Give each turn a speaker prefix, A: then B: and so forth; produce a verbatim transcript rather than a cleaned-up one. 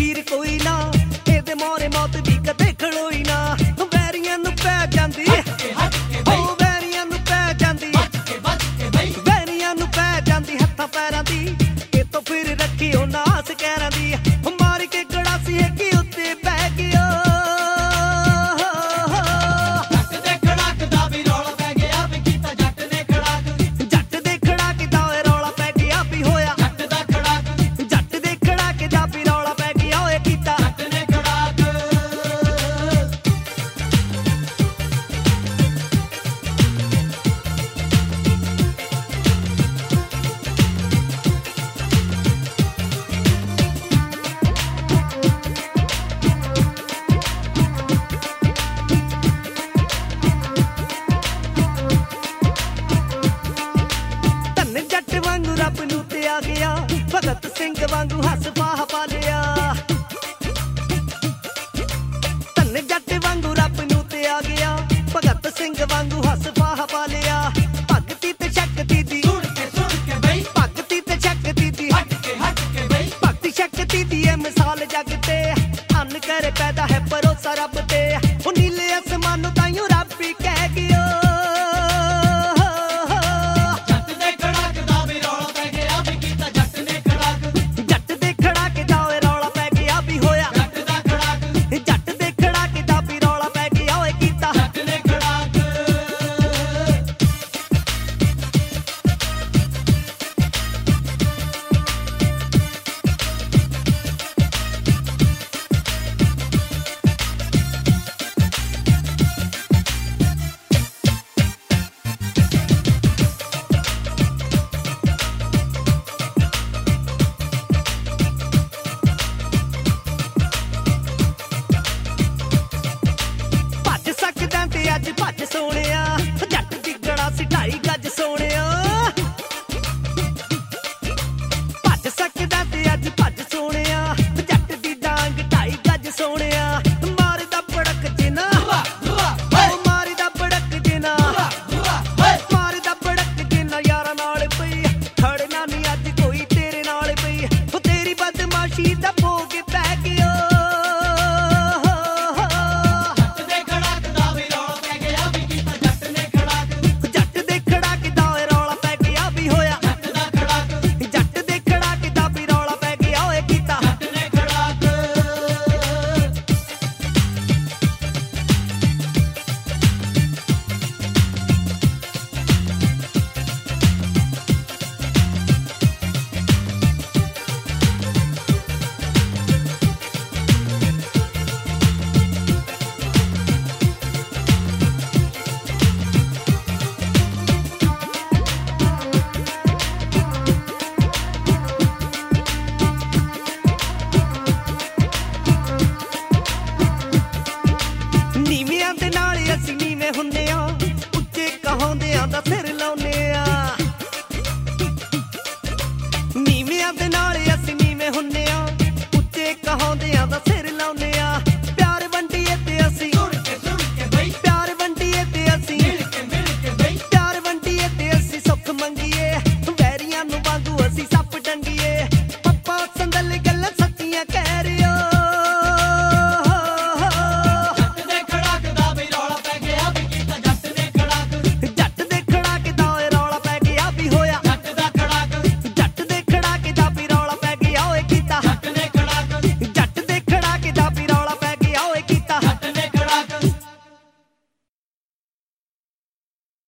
A: ਹੀਰ ਕੋਈ ਨਾ, ਇਹਦੇ ਮੋਰੇ ਮੌਤ ਵੀ ਕਦੇ ਖਲੋਈ ਨਾ। ਵੈਰੀਆਂ ਨੂੰ ਪੈ ਜਾਂਦੀ, ਹੋ ਵੈਰੀਆਂ ਨੂੰ ਪੈ ਜਾਂਦੀ, ਵੈਰੀਆਂ ਨੂੰ ਪੈ ਜਾਂਦੀ ਹੱਥਾਂ ਪੈਰਾਂ ਦੀ। ਇਹ ਤੋਂ ਫਿਰ ਰੱਖੀ ਉਹ ਨਾਸ ਕਹਿਰਾਂ ਦੀ, ਮਾਰ ਕੇ ਗੜਾਸੀ ਹੈ ਕਿ ਉੱਤੇ ਪੈ ਗਿਆ। ਰੱਬ ਨੂੰ ਤੇ ਆ ਗਿਆ ਭਗਤ ਸਿੰਘ ਵਾਂਗੂ ਹੱਸ ਫਾਹ ਪਾ ਲਿਆ। ਧੰਨ ਜੱਟ ਵਾਂਗੂ ਰੱਬ ਨੂੰ ਤੇ ਆ ਗਿਆ ਭਗਤ ਸਿੰਘ ਵਾਂਗੂ ਹੱਸ ਫਾਹ ਪਾ ਲਿਆ। ਭਗਤੀ ਤੇ ਸ਼ਕਤੀ ਦੀ ਸੁਣ ਕੇ ਸੁਣ ਕੇ ਬਈ, ਭਗਤੀ ਤੇ ਸ਼ਕਤੀ ਦੀ ਹਟ ਕੇ ਹਟ ਕੇ ਬਈ, ਭਗਤੀ ਸ਼ਕਤੀ ਦੀ ਇਹ ਮਿਸਾਲ ਜੱਗ ਤੇ ਅੰਨ ਕਰੇ ਪੈਦਾ ਹੈ ਭਰੋਸਾ ਰੱਬ ਤੇ। ਉਹ ਨੀਲੇ ਅਸਮਾਨ ਨੂੰ ਤਾਈਓ ਰੱਬ ਹੀ ਕਹਿ ਗਿਆ। ਅੱਜ ਭੱਜ ਸੋਹਣਿਆ